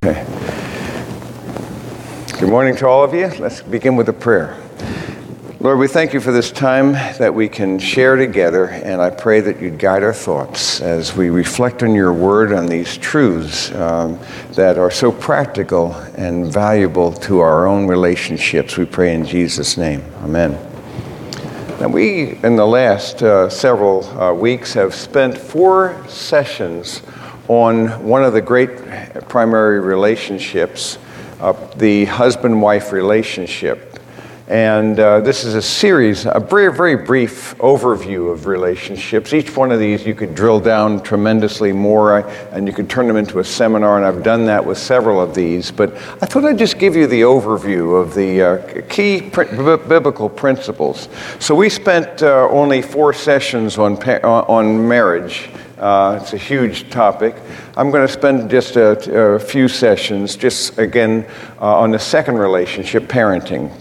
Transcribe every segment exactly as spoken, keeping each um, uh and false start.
Okay. Good morning to all of you. Let's begin with a prayer. Lord, we thank you for this time that we can share together, and I pray that you'd guide our thoughts as we reflect on your word, on these truths um, that are so practical and valuable to our own relationships. We pray in Jesus' name. Amen. Now, we, in the last uh, several uh, weeks, have spent four sessions on one of the great primary relationships, uh, the husband-wife relationship. And uh, this is a series, a very, very brief overview of relationships. Each one of these you could drill down tremendously more, and you could turn them into a seminar, and I've done that with several of these. But I thought I'd just give you the overview of the uh, key pr- b- biblical principles. So we spent uh, only four sessions on pa- on marriage. Uh, it's a huge topic. I'm going to spend just a, a few sessions, just again, uh, on the second relationship, parenting.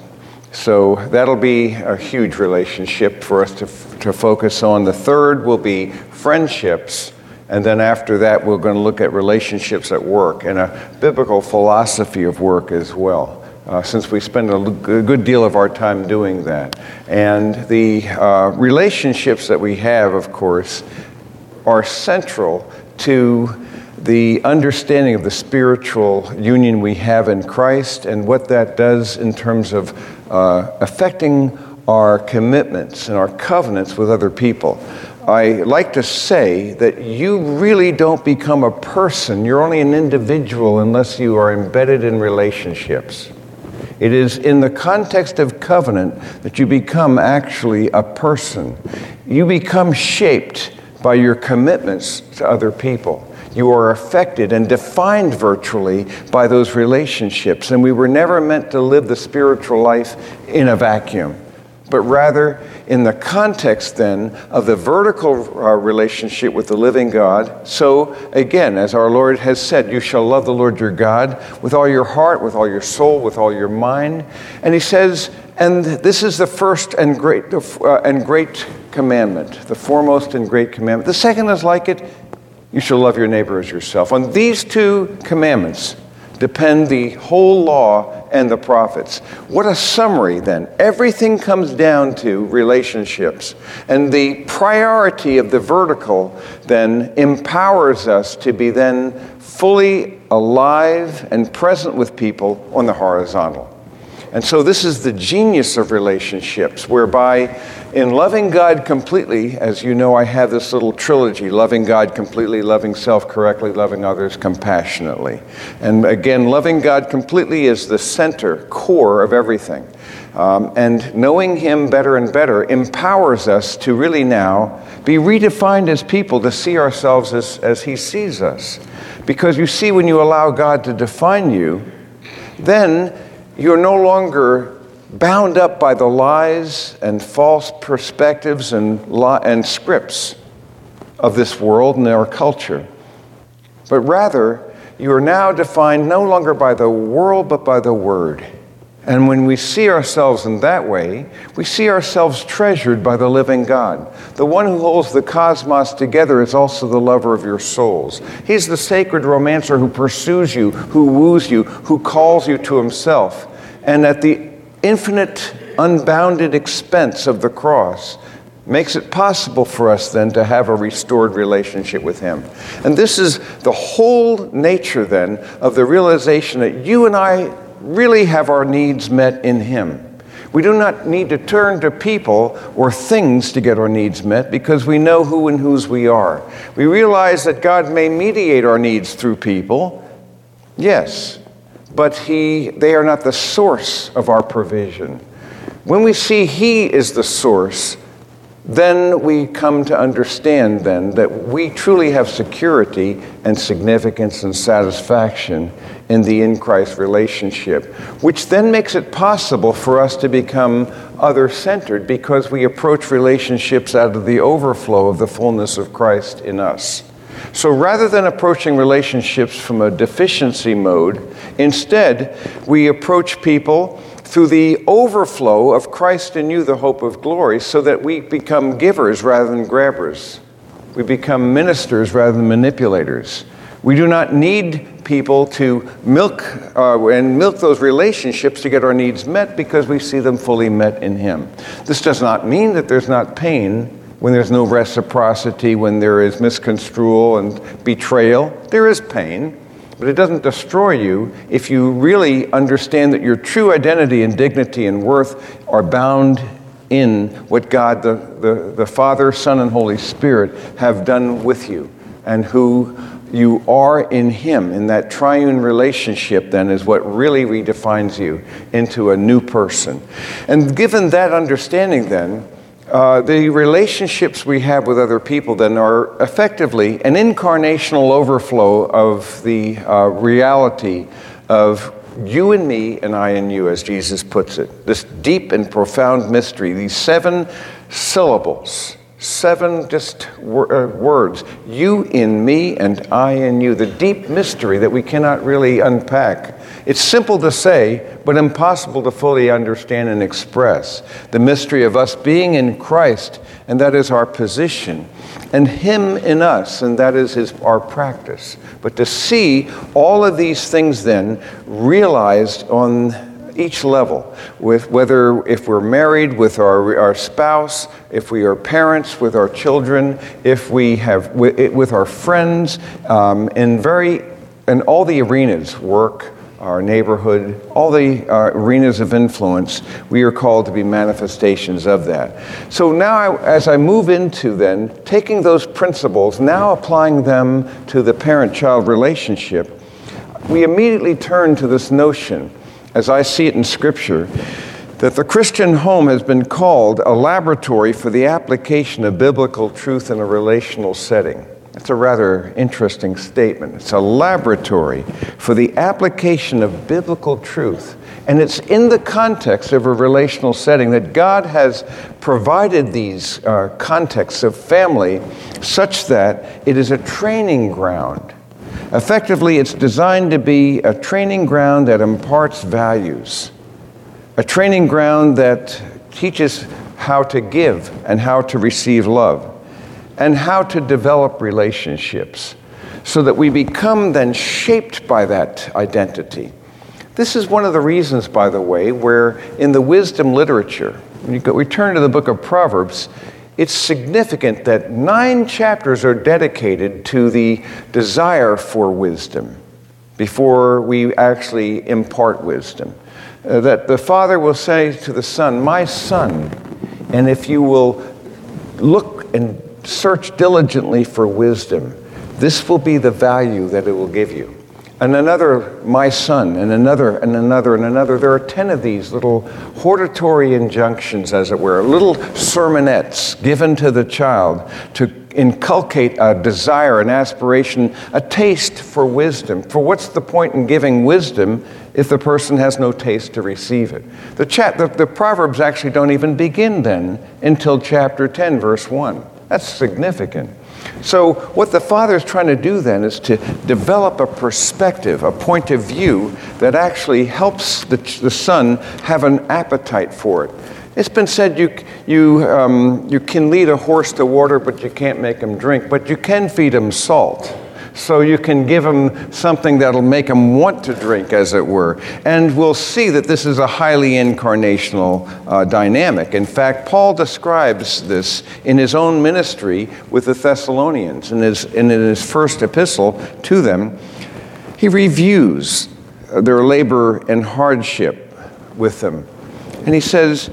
So that'll be a huge relationship for us to to focus on. The third will be friendships, and then after that we're going to look at relationships at work and a biblical philosophy of work as well, uh, since we spend a good deal of our time doing that. And the uh, relationships that we have, of course, are central to the understanding of the spiritual union we have in Christ and what that does in terms of uh, affecting our commitments and our covenants with other people. I like to say that you really don't become a person. You're only an individual unless you are embedded in relationships. It is in the context of covenant that you become actually a person. You become shaped by your commitments to other people. You are affected and defined virtually by those relationships. And we were never meant to live the spiritual life in a vacuum, but rather in the context then of the vertical uh, relationship with the living God. So again, as our Lord has said, you shall love the Lord your God with all your heart, with all your soul, with all your mind. And he says, and this is the first and great uh, and great commandment, the foremost and great commandment. The second is like it, you shall love your neighbor as yourself. On these two commandments depend the whole law and the prophets. What a summary then. Everything comes down to relationships. And the priority of the vertical then empowers us to be then fully alive and present with people on the horizontal. And so this is the genius of relationships, whereby in loving God completely, as you know, I have this little trilogy, loving God completely, loving self correctly, loving others compassionately. And again, loving God completely is the center, core of everything. Um, and knowing him better and better empowers us to really now be redefined as people, to see ourselves as, as he sees us. Because you see, when you allow God to define you, then you're no longer bound up by the lies and false perspectives and li- and scripts of this world and our culture. But rather, you are now defined no longer by the world, but by the Word. And when we see ourselves in that way, we see ourselves treasured by the living God. The one who holds the cosmos together is also the lover of your souls. He's the sacred romancer who pursues you, who woos you, who calls you to himself. And at the infinite, unbounded expense of the cross, makes it possible for us then to have a restored relationship with him. And this is the whole nature then of the realization that you and I really have our needs met in him. We do not need to turn to people or things to get our needs met because we know who and whose we are. We realize that God may mediate our needs through people, yes, but he, they are not the source of our provision. When we see he is the source, then we come to understand then that we truly have security and significance and satisfaction in the in-Christ relationship, which then makes it possible for us to become other-centered because we approach relationships out of the overflow of the fullness of Christ in us. So rather than approaching relationships from a deficiency mode, instead we approach people through the overflow of Christ in you, the hope of glory, so that we become givers rather than grabbers. We become ministers rather than manipulators. We do not need people to milk uh, and milk those relationships to get our needs met because we see them fully met in Him. This does not mean that there's not pain when there's no reciprocity, when there is misconstrual and betrayal. There is pain, but it doesn't destroy you if you really understand that your true identity and dignity and worth are bound in what God, the, the, the Father, Son, and Holy Spirit have done with you, and who you are in Him. In that triune relationship, then, is what really redefines you into a new person. And given that understanding, then, uh, the relationships we have with other people, then, are effectively an incarnational overflow of the uh, reality of you and me and I and you, as Jesus puts it. This deep and profound mystery, these seven syllables, seven just wor- uh, words, you in me and I in you, the deep mystery that we cannot really unpack. It's simple to say, but impossible to fully understand and express. The mystery of us being in Christ, and that is our position, and Him in us, and that is his, our practice. But to see all of these things then realized on each level, with whether if we're married with our, our spouse, if we are parents with our children, if we have with, with our friends, um, in very in all the arenas, work, our neighborhood, all the uh, arenas of influence, we are called to be manifestations of that. So now, I, as I move into then taking those principles, now applying them to the parent-child relationship, we immediately turn to this notion, as I see it in Scripture, that the Christian home has been called a laboratory for the application of biblical truth in a relational setting. It's a rather interesting statement. It's a laboratory for the application of biblical truth. And it's in the context of a relational setting that God has provided these uh, contexts of family such that it is a training ground. Effectively, it's designed to be a training ground that imparts values, a training ground that teaches how to give and how to receive love, and how to develop relationships so that we become then shaped by that identity. This is one of the reasons, by the way, where in the wisdom literature, when you go, we turn to the book of Proverbs, it's significant that nine chapters are dedicated to the desire for wisdom before we actually impart wisdom. Uh, that the father will say to the son, my son, and if you will look and search diligently for wisdom, this will be the value that it will give you. And another, my son, and another, and another, and another. There are ten of these little hortatory injunctions, as it were, little sermonettes given to the child to inculcate a desire, an aspiration, a taste for wisdom. For what's the point in giving wisdom if the person has no taste to receive it? The, chat, the, the Proverbs actually don't even begin then until chapter ten, verse one. That's significant. So what the father is trying to do then is to develop a perspective, a point of view that actually helps the, the son have an appetite for it. It's been said you, you, um, you can lead a horse to water, but you can't make him drink, but you can feed him salt. So you can give him something that'll make him want to drink, as it were. And we'll see that this is a highly incarnational uh, dynamic. In fact, Paul describes this in his own ministry with the Thessalonians. In his, in his first epistle to them, he reviews their labor and hardship with them. And he says,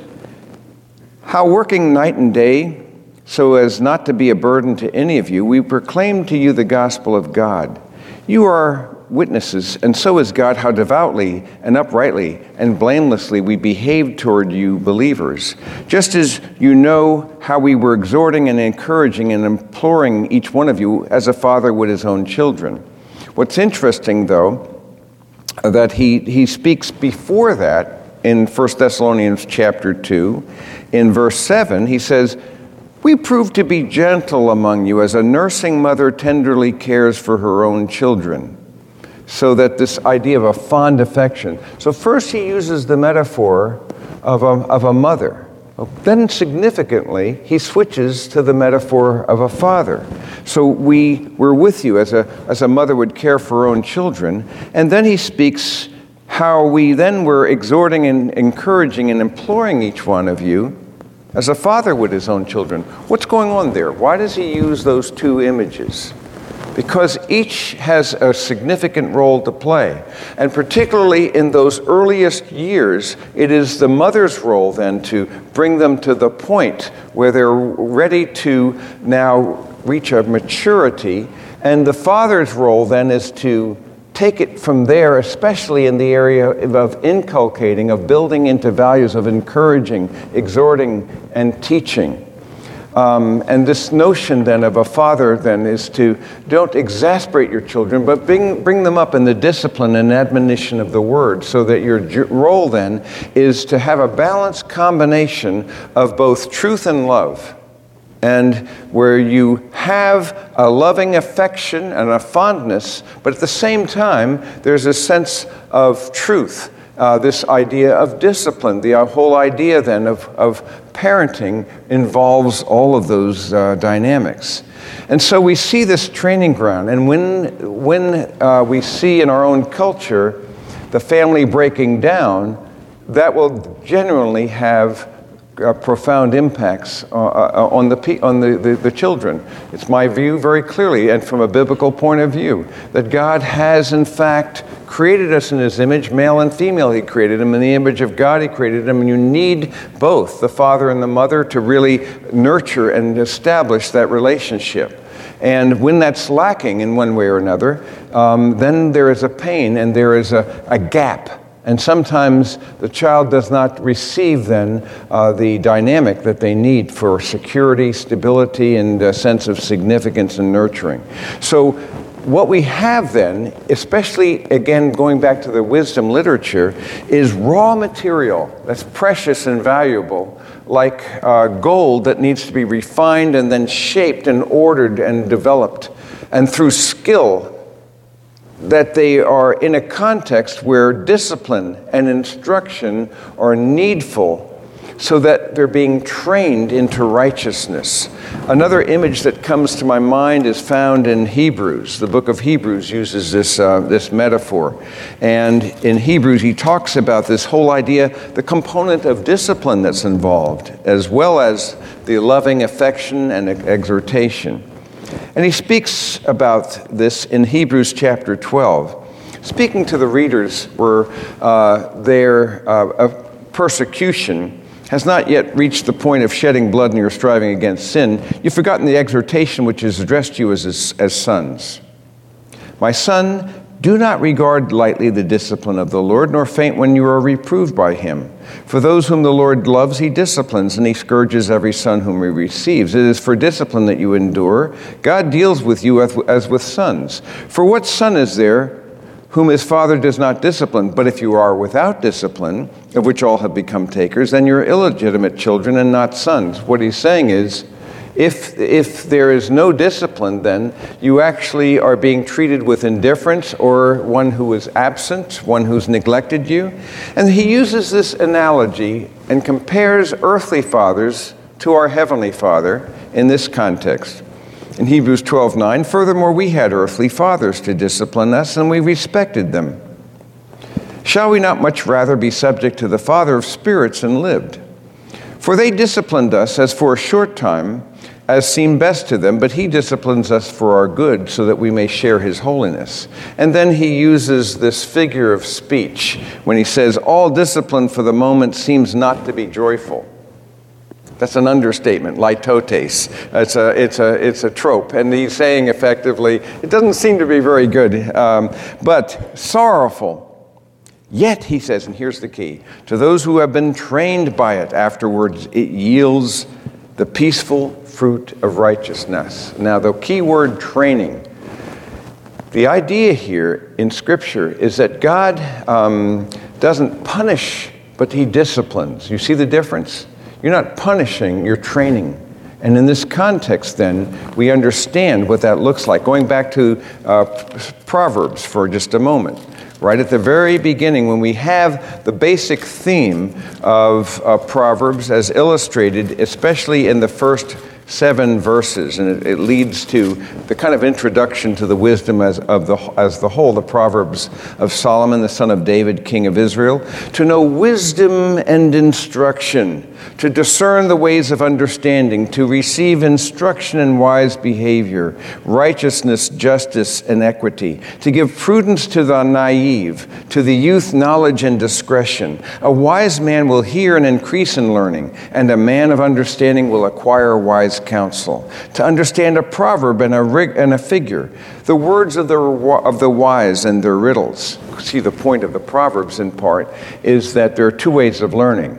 how working night and day, so as not to be a burden to any of you, we proclaim to you the gospel of God. You are witnesses, and so is God, how devoutly and uprightly and blamelessly we behaved toward you believers, just as you know how we were exhorting and encouraging and imploring each one of you as a father would his own children. What's interesting, though, that he, he speaks before that in First Thessalonians chapter two, in verse seven, he says, we prove to be gentle among you as a nursing mother tenderly cares for her own children. So that this idea of a fond affection. So first he uses the metaphor of a, of a mother. Then significantly, he switches to the metaphor of a father. So we were with you as a, as a mother would care for her own children. And then he speaks how we then were exhorting and encouraging and imploring each one of you as a father would his own children. What's going on there? Why does he use those two images? Because each has a significant role to play. And particularly in those earliest years, it is the mother's role then to bring them to the point where they're ready to now reach a maturity. And the father's role then is to take it from there, especially in the area of inculcating, of building into values, of encouraging, exhorting, and teaching. Um, and this notion then of a father then is to don't exasperate your children, but bring, bring them up in the discipline and admonition of the word, so that your j- role then is to have a balanced combination of both truth and love, and where you have a loving affection and a fondness, but at the same time there's a sense of truth. Uh, this idea of discipline, the uh, whole idea then of, of parenting involves all of those uh, dynamics. And so we see this training ground, and when, when uh, we see in our own culture the family breaking down, that will generally have uh, profound impacts uh, uh, on, the, pe- on the, the, the children. It's my view very clearly, and from a biblical point of view, that God has in fact created us in his image, male and female. He created them in the image of God. He created them, and you need both, the father and the mother, to really nurture and establish that relationship. And when that's lacking in one way or another, um, then there is a pain and there is a, a gap. And sometimes the child does not receive then uh, the dynamic that they need for security, stability, and a sense of significance and nurturing. So what we have then, especially again going back to the wisdom literature, is raw material that's precious and valuable, like uh, gold that needs to be refined and then shaped and ordered and developed, and through skill, that they are in a context where discipline and instruction are needful, so that they're being trained into righteousness. Another image that comes to my mind is found in Hebrews. The book of Hebrews uses this, uh, this metaphor. And in Hebrews, he talks about this whole idea, the component of discipline that's involved, as well as the loving affection and exhortation. And he speaks about this in Hebrews chapter twelve, speaking to the readers where uh, their uh, persecution has not yet reached the point of shedding blood and you're striving against sin. You've forgotten the exhortation which is addressed to you as, as, as sons. My son, do not regard lightly the discipline of the Lord, nor faint when you are reproved by him. For those whom the Lord loves, he disciplines, and he scourges every son whom he receives. It is for discipline that you endure. God deals with you as, as with sons. For what son is there whom his father does not discipline? But if you are without discipline, of which all have become takers, then you're illegitimate children and not sons. What he's saying is, If, if there is no discipline, then you actually are being treated with indifference, or one who is absent, one who's neglected you. And he uses this analogy and compares earthly fathers to our heavenly Father in this context. In Hebrews twelve nine, furthermore, we had earthly fathers to discipline us, and we respected them. Shall we not much rather be subject to the Father of spirits and lived? For they disciplined us as for a short time, as seemed best to them, but he disciplines us for our good, so that we may share his holiness. And then he uses this figure of speech when he says, all discipline for the moment seems not to be joyful. That's an understatement, litotes. It's a, it's a, it's a trope. And he's saying effectively, it doesn't seem to be very good, um, but sorrowful. Yet, he says, and here's the key, to those who have been trained by it afterwards, it yields the peaceful fruit of righteousness. Now, the key word, training. The idea here in Scripture is that God um, doesn't punish, but he disciplines. You see the difference? You're not punishing, you're training. And in this context, then, we understand what that looks like. Going back to uh, Proverbs for just a moment. right at the very beginning, when we have the basic theme of uh, Proverbs as illustrated, especially in the first seven verses, and it, it leads to the kind of introduction to the wisdom as of the as the whole, the Proverbs of Solomon, the son of David, king of Israel, to know wisdom and instruction, to discern the ways of understanding, to receive instruction in wise behavior, righteousness, justice, and equity, to give prudence to the naive, to the youth knowledge and discretion. A wise man will hear and increase in learning, and a man of understanding will acquire wise counsel. To understand a proverb and a rig and a figure, the words of the of the wise and their riddles. See, the point of the Proverbs in part is that there are two ways of learning.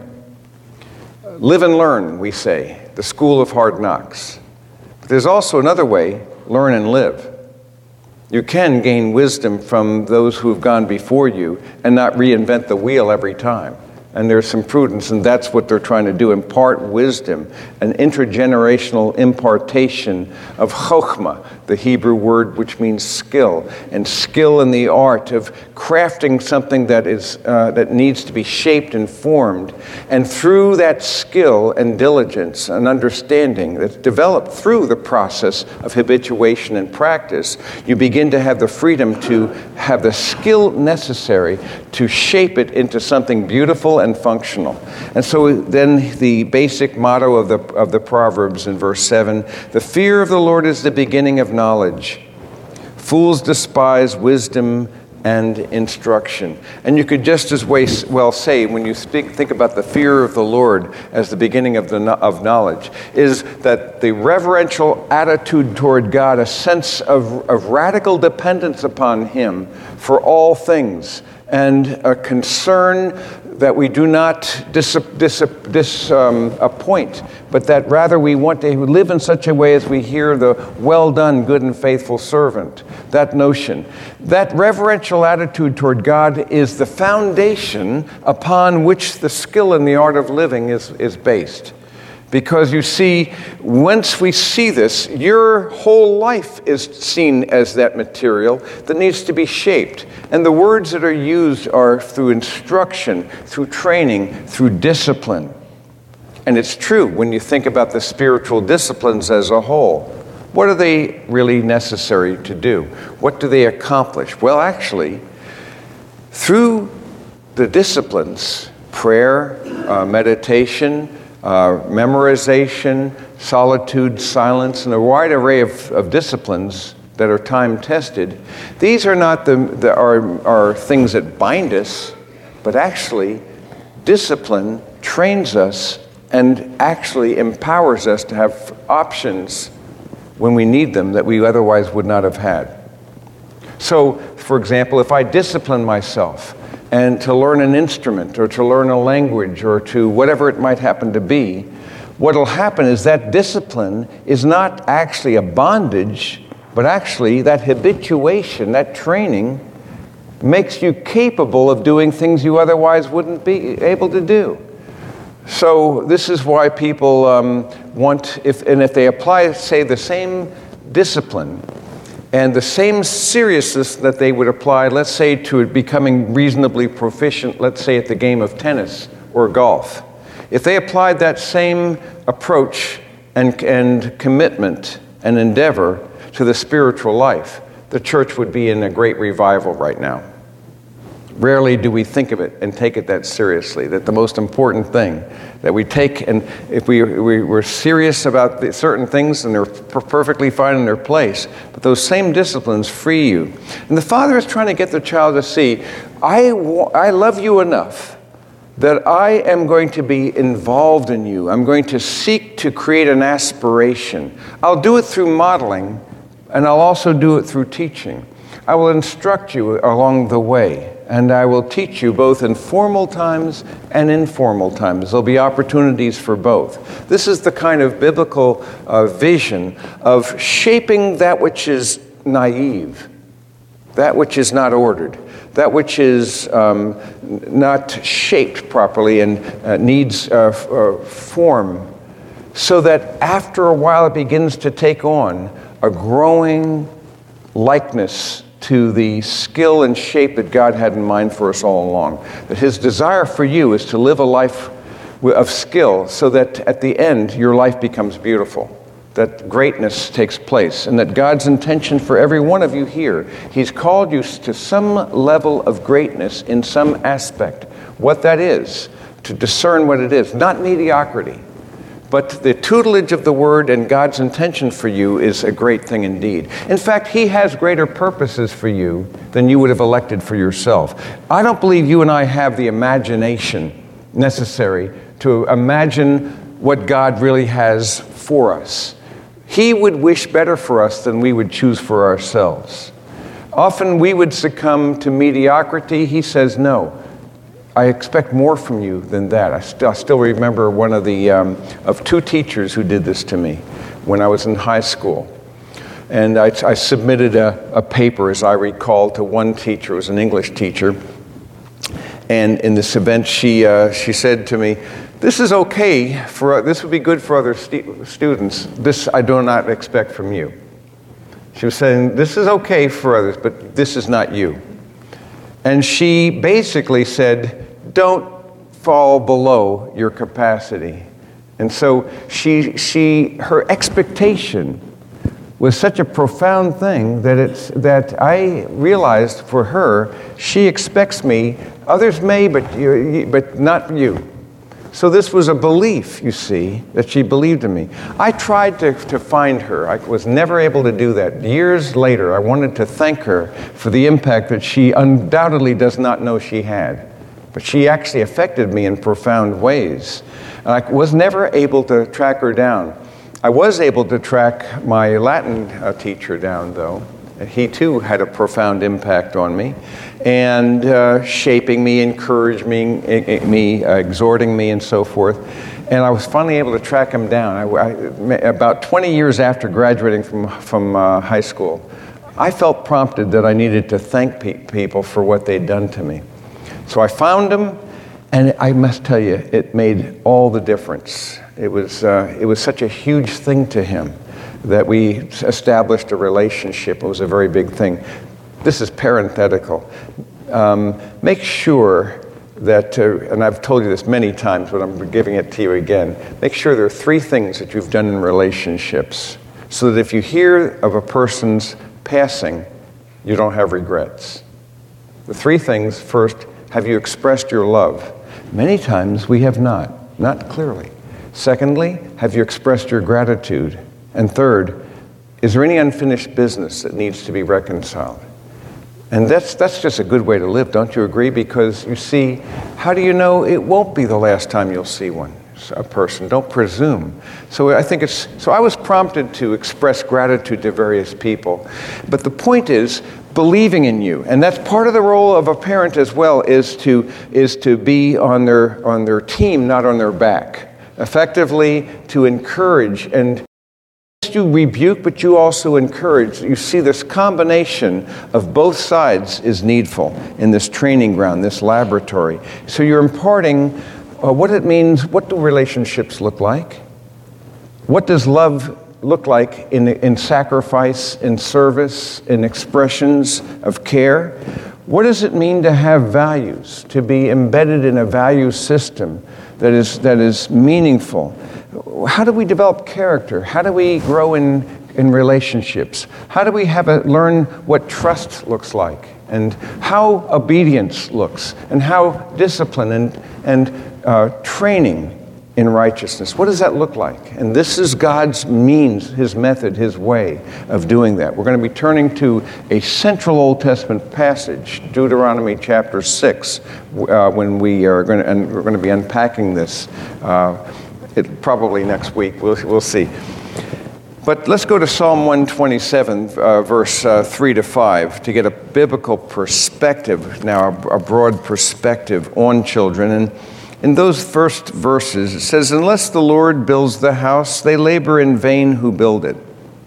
Live and learn, we say, the school of hard knocks. But there's also another way, learn and live. You can gain wisdom from those who have gone before you and not reinvent the wheel every time. And there's some prudence, and that's what they're trying to do, impart wisdom, an intergenerational impartation of chokhmah, the Hebrew word which means skill, and skill in the art of crafting something that is uh, that needs to be shaped and formed. And through that skill and diligence and understanding that's developed through the process of habituation and practice, you begin to have the freedom to have the skill necessary to shape it into something beautiful and functional. And so then the basic motto of the of the Proverbs in verse seven, the fear of the Lord is the beginning of knowledge. Fools despise wisdom and instruction. And you could just as well say, when you speak, think about the fear of the Lord as the beginning of, the, of knowledge, is that the reverential attitude toward God, a sense of, of radical dependence upon Him for all things, and a concern that we do not disappoint, dis, dis, um, appoint, but that rather we want to live in such a way as we hear the well done, good and faithful servant. That notion. That reverential attitude toward God is the foundation upon which the skill in the art of living is, is based. Because you see, once we see this, your whole life is seen as that material that needs to be shaped. And the words that are used are through instruction, through training, through discipline. And it's true when you think about the spiritual disciplines as a whole. What are they really necessary to do? What do they accomplish? Well, actually, through the disciplines, prayer, uh, meditation, Uh, memorization, solitude, silence, and a wide array of, of disciplines that are time-tested. These are not the, the are, are things that bind us, but actually discipline trains us and actually empowers us to have options when we need them that we otherwise would not have had. So, for example, if I discipline myself and to learn an instrument or to learn a language or to whatever it might happen to be, what will happen is that discipline is not actually a bondage, but actually that habituation, that training, makes you capable of doing things you otherwise wouldn't be able to do. So this is why people um, want, if and if they apply, say, the same discipline and the same seriousness that they would apply, let's say, to becoming reasonably proficient, let's say, at the game of tennis or golf. If they applied that same approach and, and commitment and endeavor to the spiritual life, the church would be in a great revival right now. Rarely do we think of it and take it that seriously, that the most important thing that we take, and if we, we, we're serious about the certain things and they're per- perfectly fine in their place, but those same disciplines free you. And the Father is trying to get the child to see, I, wa- I love you enough that I am going to be involved in you. I'm going to seek to create an aspiration. I'll do it through modeling, and I'll also do it through teaching. I will instruct you along the way, and I will teach you both in formal times and informal times. There'll be opportunities for both. This is the kind of biblical uh, vision of shaping that which is naive, that which is not ordered, that which is um, not shaped properly and uh, needs uh, f- uh, form, so that after a while it begins to take on a growing likeness to the skill and shape that God had in mind for us all along. That his desire for you is to live a life of skill so that at the end your life becomes beautiful, that greatness takes place, and that God's intention for every one of you here, he's called you to some level of greatness in some aspect. What that is, to discern what it is, not mediocrity. But the tutelage of the Word and God's intention for you is a great thing indeed. In fact, he has greater purposes for you than you would have elected for yourself. I don't believe you and I have the imagination necessary to imagine what God really has for us. He would wish better for us than we would choose for ourselves. Often we would succumb to mediocrity. He says, no. I expect more from you than that. I, st- I still remember one of the um, of two teachers who did this to me when I was in high school. And I, I submitted a, a paper, as I recall, to one teacher. It was an English teacher. And in this event, she uh, she said to me, "This is okay for this would be good for other st- students. This I do not expect from you." She was saying, "This is okay for others, but this is not you." And she basically said, don't fall below your capacity. And so she, she, her expectation was such a profound thing that it's that I realized for her, she expects me. Others may, but you, but not you. So this was a belief, you see, that she believed in me. I tried to, to find her. I was never able to do that. Years later, I wanted to thank her for the impact that she undoubtedly does not know she had. But she actually affected me in profound ways. And I was never able to track her down. I was able to track my Latin uh, teacher down, though. He too had a profound impact on me, and uh, shaping me, encouraging me, me uh, exhorting me, and so forth. And I was finally able to track him down. I, I, about twenty years after graduating from, from uh, high school, I felt prompted that I needed to thank pe- people for what they'd done to me. So I found him, and I must tell you, it made all the difference. It was, uh, it was such a huge thing to him that we established a relationship. It was a very big thing. This is parenthetical. Um, make sure that, uh, and I've told you this many times, but I'm giving it to you again, make sure there are three things that you've done in relationships so that if you hear of a person's passing, you don't have regrets. The three things: first, have you expressed your love? Many times we have not, not clearly. Secondly, have you expressed your gratitude? And third, is there any unfinished business that needs to be reconciled? And that's that's just a good way to live, don't you agree? Because you see, how do you know it won't be the last time you'll see one, a person? Don't presume. So I think it's, so I was prompted to express gratitude to various people. But the point is, believing in you. And that's part of the role of a parent as well, is to is to be on their on their team, not on their back. Effectively to encourage, and you rebuke, but you also encourage. You see, this combination of both sides is needful in this training ground, this laboratory. So you're imparting uh, what it means. What do relationships look like? What does love look like in, in sacrifice, in service, in expressions of care? What does it mean to have values, to be embedded in a value system that is that is meaningful? How do we develop character? How do we grow in, in relationships? How do we have a, learn what trust looks like, and how obedience looks, and how discipline and, and uh, training in righteousness? What does that look like? And this is God's means, his method, his way of doing that. We're going to be turning to a central Old Testament passage, Deuteronomy chapter six, uh, when we are going to, and we're going to be unpacking this uh, it, probably next week. We'll, we'll see. But let's go to Psalm one twenty-seven, uh, verse uh, three to five, to get a biblical perspective, now a, a broad perspective on children. And in those first verses, it says, "Unless the Lord builds the house, they labor in vain who build it.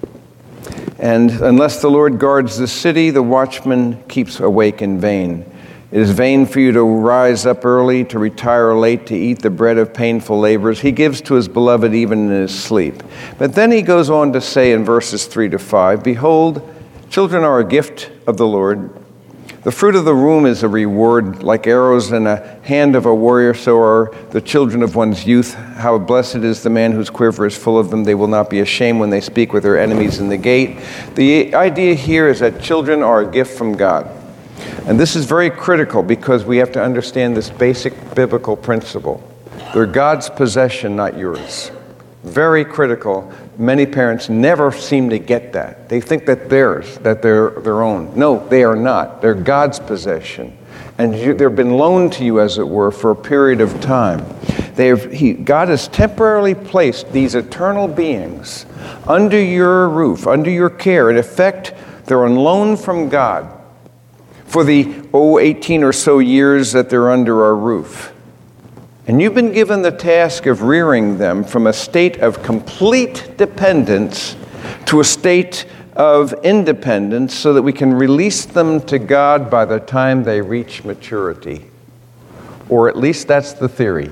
And unless the Lord guards the city, the watchman keeps awake in vain. It is vain for you to rise up early, to retire late, to eat the bread of painful labors. He gives to his beloved even in his sleep." But then he goes on to say in verses three to five, "Behold, children are a gift of the Lord. The fruit of the womb is a reward. Like arrows in a hand of a warrior, so are the children of one's youth. How blessed is the man whose quiver is full of them. They will not be ashamed when they speak with their enemies in the gate. The idea here is that children are a gift from God. And this is very critical because we have to understand this basic biblical principle. They're God's possession, not yours. Very critical. Many parents never seem to get that. They think that theirs, that they're their own. No, they are not. They're God's possession. And you, they've been loaned to you, as it were, for a period of time. They have, he, God has temporarily placed these eternal beings under your roof, under your care. In effect, they're on loan from God for the, oh, eighteen or so years that they're under our roof. And you've been given the task of rearing them from a state of complete dependence to a state of independence so that we can release them to God by the time they reach maturity. Or at least that's the theory.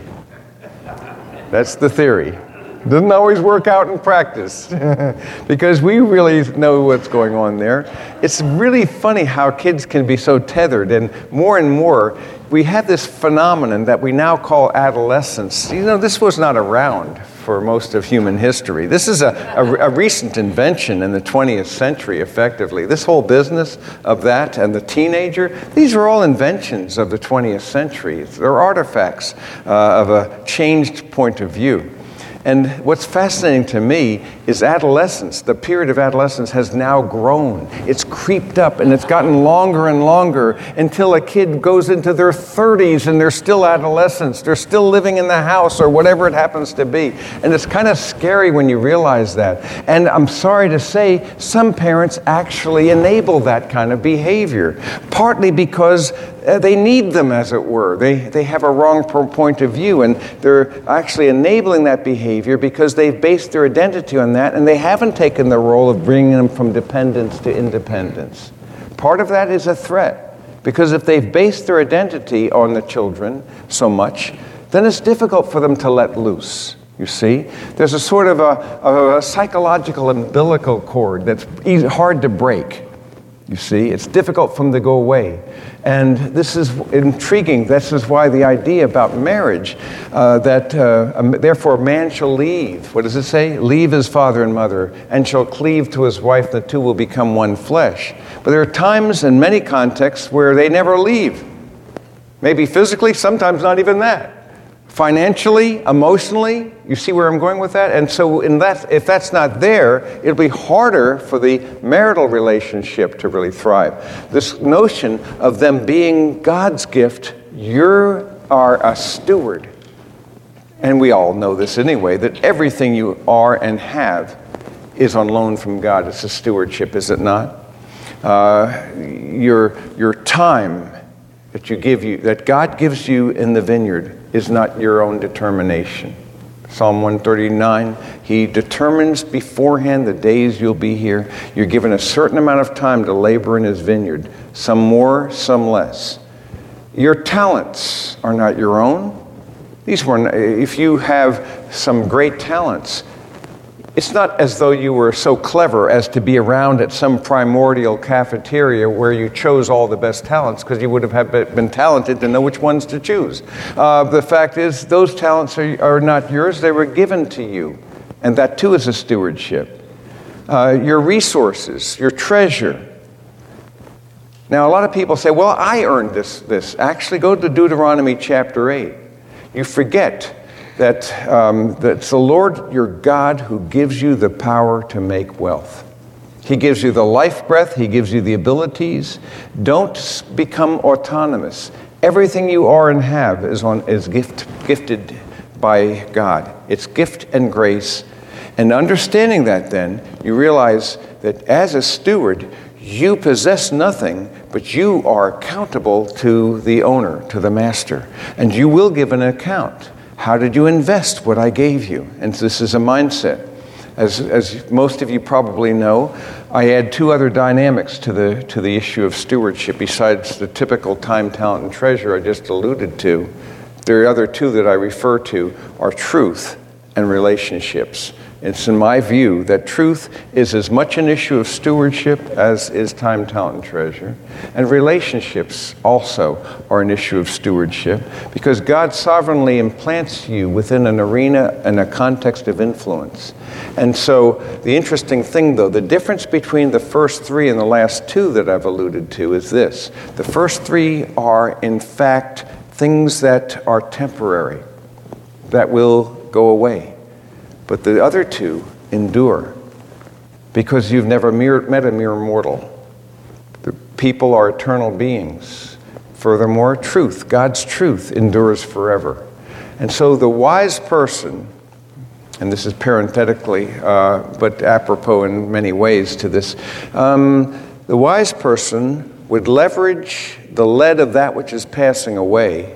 That's the theory. Doesn't always work out in practice because we really know what's going on there. It's really funny how kids can be so tethered, and more and more we have this phenomenon that we now call adolescence. You know, this was not around for most of human history. This is a, a, a recent invention in the twentieth century, effectively. This whole business of that and the teenager, these are all inventions of the twentieth century. They're artifacts uh, of a changed point of view. And what's fascinating to me is adolescence. The period of adolescence has now grown. It's creeped up and it's gotten longer and longer until a kid goes into their thirties and they're still adolescents. They're still living in the house or whatever it happens to be. And it's kind of scary when you realize that. And I'm sorry to say, some parents actually enable that kind of behavior, partly because Uh, they need them, as it were. They, they have a wrong point of view, and they're actually enabling that behavior because they've based their identity on that, and they haven't taken the role of bringing them from dependence to independence. Part of that is a threat, because if they've based their identity on the children so much, then it's difficult for them to let loose. You see, there's a sort of a, a psychological umbilical cord that's easy, hard to break. You see, it's difficult for them to go away. And this is intriguing. This is why the idea about marriage, uh, that uh, um, therefore man shall leave. What does it say? Leave his father and mother, and shall cleave to his wife, the two will become one flesh. But there are times in many contexts where they never leave. Maybe physically, sometimes not even that. Financially, emotionally, you see where I'm going with that? And so in that, if that's not there, it'll be harder for the marital relationship to really thrive. This notion of them being God's gift, you are a steward. And we all know this anyway, that everything you are and have is on loan from God. It's a stewardship, is it not? Uh, your, your time that you give you, that God gives you in the vineyard, is not your own determination. Psalm one thirty-nine, he determines beforehand the days you'll be here. You're given a certain amount of time to labor in his vineyard, some more, some less. Your talents are not your own. These were, if you have some great talents, it's not as though you were so clever as to be around at some primordial cafeteria where you chose all the best talents, because you would have been talented to know which ones to choose. Uh, the fact is, those talents are, are not yours. They were given to you. And that too is a stewardship. Uh, your resources, your treasure. Now, a lot of people say, well, I earned this. this. Actually, go to Deuteronomy chapter eight. You forget that um, it's the Lord your God who gives you the power to make wealth. He gives you the life breath. He gives you the abilities. Don't become autonomous. Everything you are and have is, on, is gift, gifted by God. It's gift and grace. And understanding that then, you realize that as a steward, you possess nothing, but you are accountable to the owner, to the master. And you will give an account. How did you invest what I gave you? And this is a mindset. As, as most of you probably know, I add two other dynamics to the, to the issue of stewardship besides the typical time, talent, and treasure I just alluded to. The other two that I refer to are truth and relationships. It's in my view that truth is as much an issue of stewardship as is time, talent, and treasure. And relationships also are an issue of stewardship, because God sovereignly implants you within an arena and a context of influence. And so the interesting thing, though, the difference between the first three and the last two that I've alluded to is this. The first three are, in fact, things that are temporary, that will go away. But the other two endure, because you've never mere, met a mere mortal. The people are eternal beings. Furthermore, truth, God's truth, endures forever. And so the wise person, and this is parenthetically, uh, but apropos in many ways to this, um, the wise person would leverage the lead of that which is passing away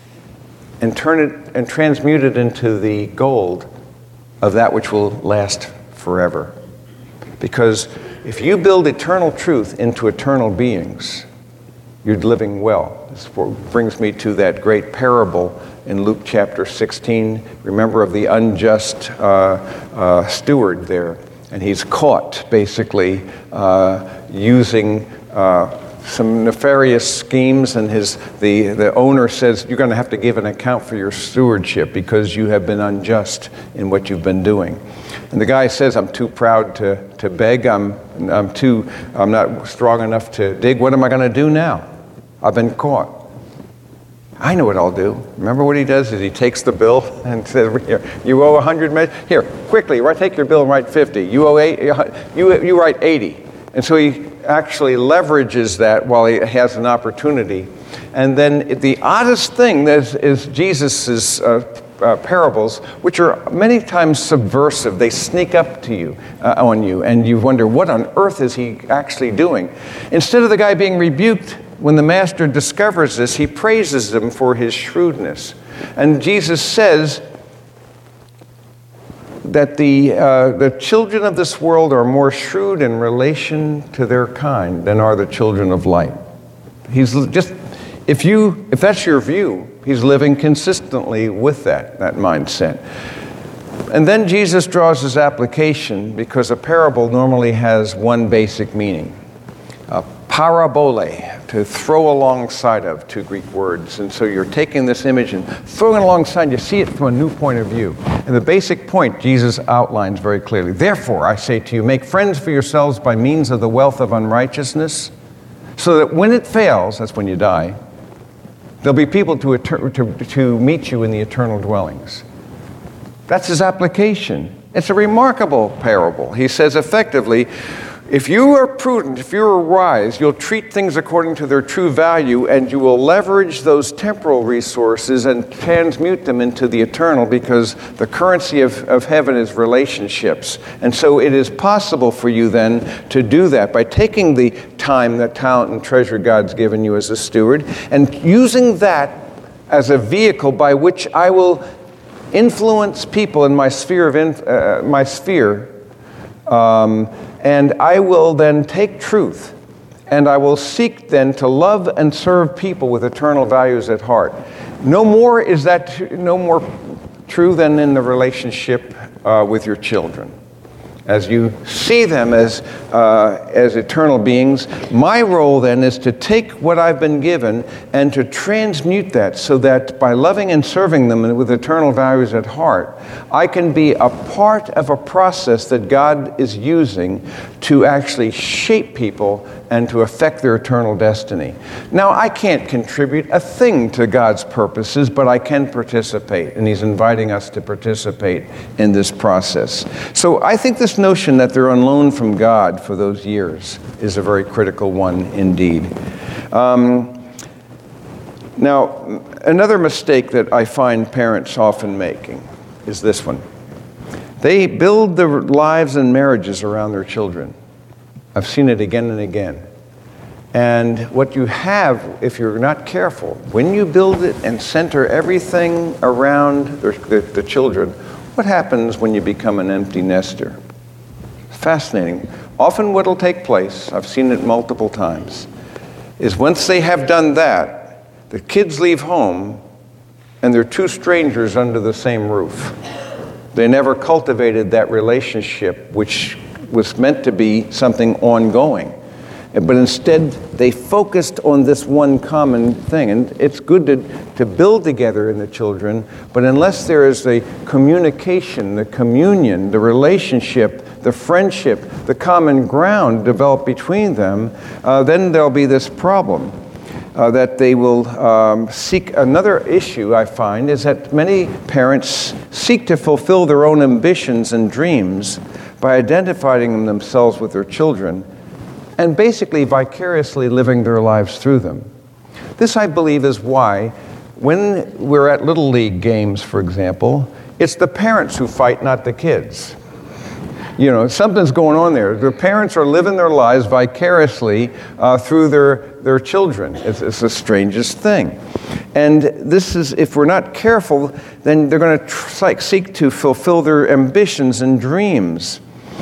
and turn it and transmute it into the gold of that which will last forever. Because if you build eternal truth into eternal beings, you're living well. This brings me to that great parable in Luke chapter sixteen. Remember of the unjust uh, uh, steward there. And he's caught, basically, uh, using uh, some nefarious schemes, and his the, the owner says, you're going to have to give an account for your stewardship because you have been unjust in what you've been doing. And the guy says, I'm too proud to, to beg, I'm, I'm, too, I'm not strong enough to dig, what am I going to do now? I've been caught. I know what I'll do. Remember what he does is he takes the bill and says, here, you owe one hundred, here, quickly, right, take your bill and write fifty. You owe eight, you, you write eighty. And so he actually leverages that while he has an opportunity. And then the oddest thing that is Jesus' uh, uh, parables, which are many times subversive. They sneak up to you, uh, on you, and you wonder, what on earth is he actually doing? Instead of the guy being rebuked, when the master discovers this, he praises him for his shrewdness. And Jesus says that the, uh, the children of this world are more shrewd in relation to their kind than are the children of light. He's just, if you, if that's your view, he's living consistently with that, that mindset. And then Jesus draws his application, because a parable normally has one basic meaning. A parabole, to throw alongside of, two Greek words. And so you're taking this image and throwing it alongside, you see it from a new point of view. And the basic point Jesus outlines very clearly. Therefore, I say to you, make friends for yourselves by means of the wealth of unrighteousness, so that when it fails, that's when you die, there'll be people to, to, to meet you in the eternal dwellings. That's his application. It's a remarkable parable. He says effectively, if you are prudent, if you are wise, you'll treat things according to their true value, and you will leverage those temporal resources and transmute them into the eternal, because the currency of, of heaven is relationships. And so it is possible for you then to do that by taking the time, the talent, and treasure God's given you as a steward, and using that as a vehicle by which I will influence people in my sphere of in, uh, my sphere. Um, And I will then take truth, and I will seek then to love and serve people with eternal values at heart. No more is that no more true than in the relationship uh, with your children. As you see them as, uh, as eternal beings, my role then is to take what I've been given and to transmute that, so that by loving and serving them with eternal values at heart, I can be a part of a process that God is using to actually shape people and to affect their eternal destiny. Now, I can't contribute a thing to God's purposes, but I can participate, and he's inviting us to participate in this process. So I think this notion that they're on loan from God for those years is a very critical one indeed. Um, now, another mistake that I find parents often making is this one. They build their lives and marriages around their children. I've seen it again and again. And what you have, if you're not careful, when you build it and center everything around the, the, the children, what happens when you become an empty nester? Fascinating. Often what will take place, I've seen it multiple times, is once they have done that, the kids leave home and they're two strangers under the same roof. They never cultivated that relationship, which was meant to be something ongoing. But instead, they focused on this one common thing. And it's good to, to build together in the children, but unless there is a communication, the communion, the relationship, the friendship, the common ground developed between them, uh, then there'll be this problem. Uh, that they will um, seek. Another issue I find is that many parents seek to fulfill their own ambitions and dreams by identifying themselves with their children and basically vicariously living their lives through them. This, I believe, is why when we're at Little League games, for example, it's the parents who fight, not the kids. You know, something's going on there. The parents are living their lives vicariously uh, through their, their children. It's, it's the strangest thing. And this is, if we're not careful, then they're going to tr- seek to fulfill their ambitions and dreams.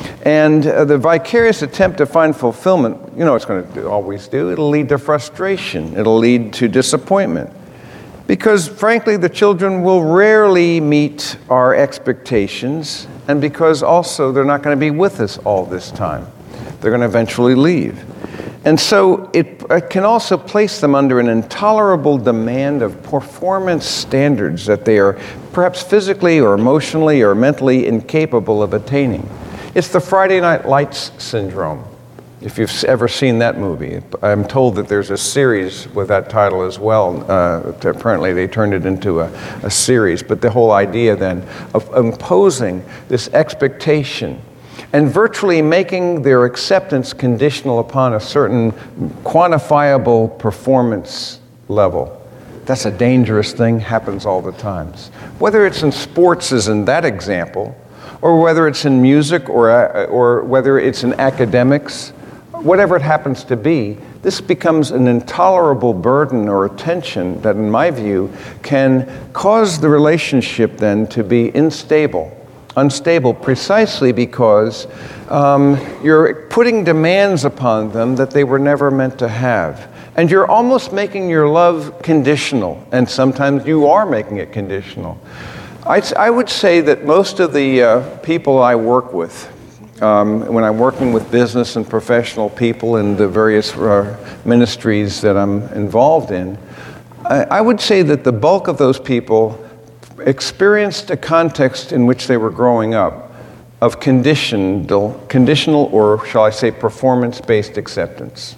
And uh, the vicarious attempt to find fulfillment, you know, it's going to always do. It'll lead to frustration. It'll lead to disappointment. Because, frankly, the children will rarely meet our expectations, and because also they're not going to be with us all this time. They're going to eventually leave. And so it, it can also place them under an intolerable demand of performance standards that they are perhaps physically or emotionally or mentally incapable of attaining. It's the Friday Night Lights syndrome, if you've ever seen that movie. I'm told that there's a series with that title as well. Uh, apparently they turned it into a, a series. But the whole idea then of imposing this expectation and virtually making their acceptance conditional upon a certain quantifiable performance level. That's a dangerous thing, happens all the times. Whether it's in sports as in that example, or whether it's in music, or, uh, or whether it's in academics, whatever it happens to be, this becomes an intolerable burden or a tension that, in my view, can cause the relationship then to be unstable. Unstable precisely because um, you're putting demands upon them that they were never meant to have. And you're almost making your love conditional, and sometimes you are making it conditional. I'd, I would say that most of the uh, people I work with, Um, when I'm working with business and professional people in the various uh, ministries that I'm involved in, I, I would say that the bulk of those people experienced a context in which they were growing up of conditional, conditional or shall I say performance-based acceptance.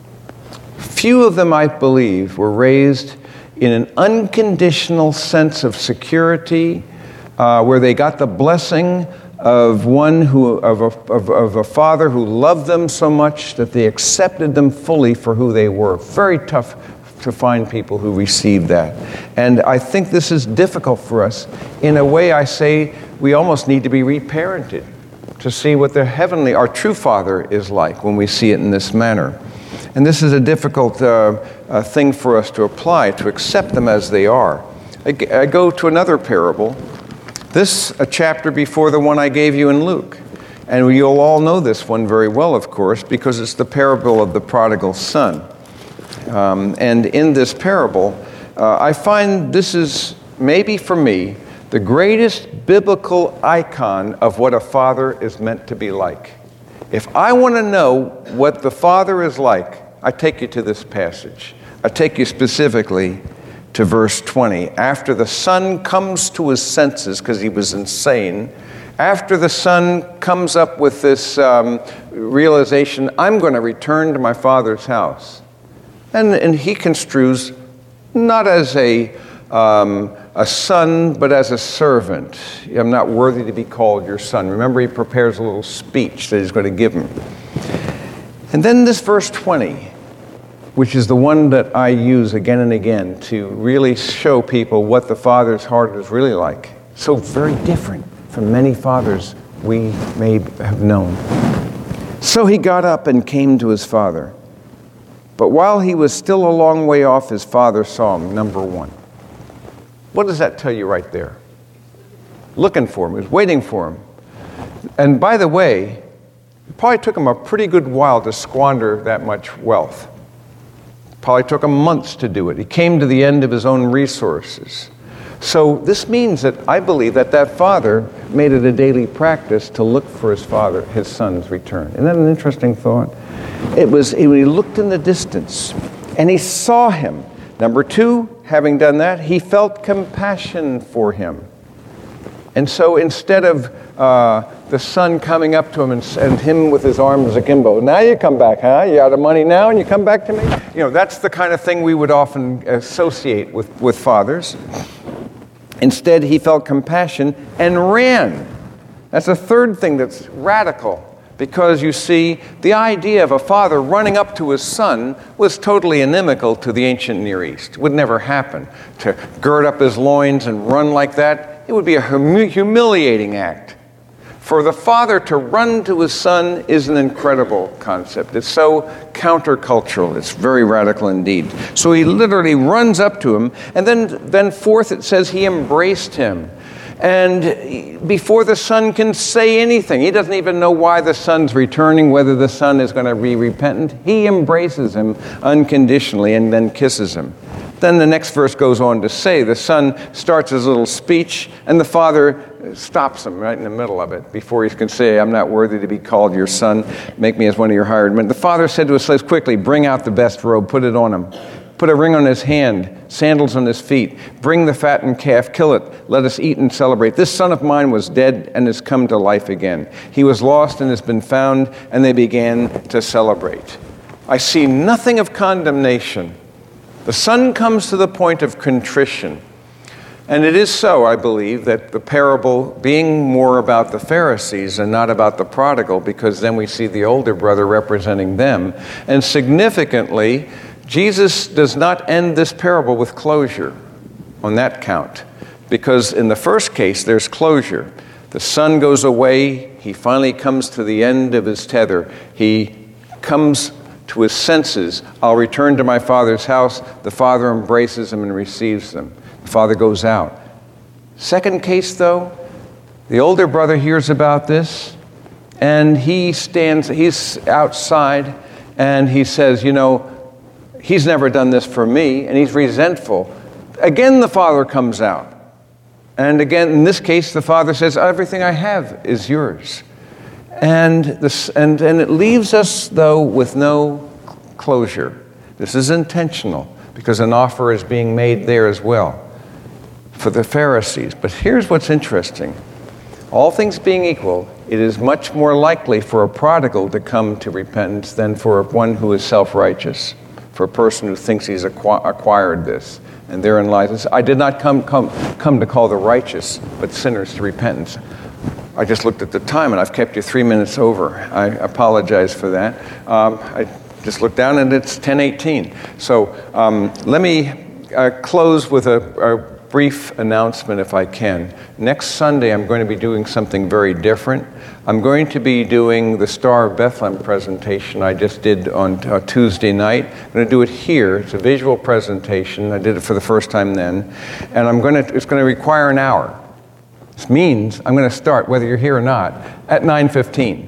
Few of them, I believe, were raised in an unconditional sense of security uh, where they got the blessing of one who, of a, of, of a father who loved them so much that they accepted them fully for who they were. Very tough to find people who receive that. And I think this is difficult for us. In a way, I say we almost need to be reparented to see what the heavenly, our true Father is like when we see it in this manner. And this is a difficult uh, uh, thing for us to apply, to accept them as they are. I, I go to another parable. This, a chapter before the one I gave you in Luke. And you'll all know this one very well, of course, because it's the parable of the prodigal son. Um, and in this parable, uh, I find this is, maybe for me, the greatest biblical icon of what a father is meant to be like. If I want to know what the Father is like, I take you to this passage. I take you specifically to verse twenty. After the son comes to his senses, because he was insane, after the son comes up with this um, realization, I'm going to return to my father's house. And, and he construes not as a, um, a son, but as a servant. I'm not worthy to be called your son. Remember, he prepares a little speech that he's going to give him. And then this verse twenty, which is the one that I use again and again to really show people what the Father's heart is really like. So very different from many fathers we may have known. So he got up and came to his father. But while he was still a long way off, his father saw him, number one. What does that tell you right there? Looking for him, he was waiting for him. And by the way, it probably took him a pretty good while to squander that much wealth. Probably took him months to do it. He came to the end of his own resources. So this means that I believe that that father made it a daily practice to look for his father, his son's return. Isn't that an interesting thought? It was, he looked in the distance and he saw him. Number two, having done that, he felt compassion for him. And so instead of uh, the son coming up to him and, and him with his arms akimbo, now you come back, huh? You out of money now and you come back to me? You know, that's the kind of thing we would often associate with, with fathers. Instead, he felt compassion and ran. That's a third thing that's radical. Because you see, the idea of a father running up to his son was totally inimical to the ancient Near East. It would never happen. To gird up his loins and run like that, it would be a hum- humiliating act. For the father to run to his son is an incredible concept. It's so countercultural. It's very radical indeed. So he literally runs up to him, and then, then fourth it says he embraced him. And before the son can say anything, he doesn't even know why the son's returning, whether the son is going to be repentant. He embraces him unconditionally and then kisses him. Then the next verse goes on to say, the son starts his little speech, and the father stops him right in the middle of it before he can say, I'm not worthy to be called your son. Make me as one of your hired men. The father said to his slaves, quickly, bring out the best robe, put it on him. Put a ring on his hand, sandals on his feet. Bring the fattened calf, kill it. Let us eat and celebrate. This son of mine was dead and has come to life again. He was lost and has been found, and they began to celebrate. I see nothing of condemnation. The son comes to the point of contrition. And it is so, I believe, that the parable being more about the Pharisees and not about the prodigal, because then we see the older brother representing them. And significantly, Jesus does not end this parable with closure on that count, because in the first case, there's closure. The son goes away. He finally comes to the end of his tether. He comes to his senses. I'll return to my father's house. The father embraces him and receives him. The father goes out. Second case, though, the older brother hears about this, and he stands, he's outside, and he says, you know, he's never done this for me, and he's resentful. Again, the father comes out. And again, in this case, the father says, everything I have is yours. And, this, and, and it leaves us, though, with no closure. This is intentional, because an offer is being made there as well for the Pharisees. But here's what's interesting. All things being equal, it is much more likely for a prodigal to come to repentance than for one who is self-righteous. For a person who thinks he's acqu- acquired this. And therein lies, I did not come, come, come to call the righteous, but sinners to repentance. I just looked at the time, and I've kept you three minutes over. I apologize for that. Um, I just looked down, and it's ten eighteen. So um, let me uh, close with a, a brief announcement, if I can. Next Sunday, I'm going to be doing something very different. I'm going to be doing the Star of Bethlehem presentation I just did on uh, Tuesday night. I'm going to do it here. It's a visual presentation. I did it for the first time then. And I'm going to, it's going to require an hour. This means I'm going to start, whether you're here or not, at nine fifteen.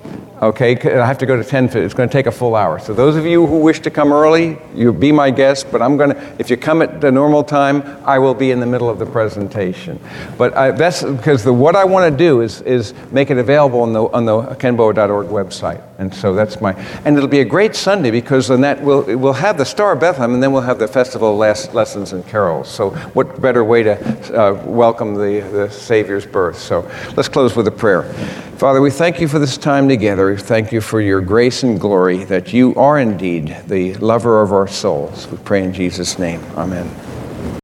Okay, I have to go to ten fifty. It's going to take a full hour. So those of you who wish to come early, you be my guest. But I'm going to, if you come at the normal time, I will be in the middle of the presentation. But I, that's because the, what I want to do is is make it available on the on the ken boa dot org website. And so that's my, and it'll be a great Sunday because then that will we'll have the Star of Bethlehem, and then we'll have the Festival of Last Lessons and Carols. So what better way to uh, welcome the the Savior's birth? So let's close with a prayer. Father, we thank you for this time together. We thank you for your grace and glory, that you are indeed the lover of our souls. We pray in Jesus' name. Amen.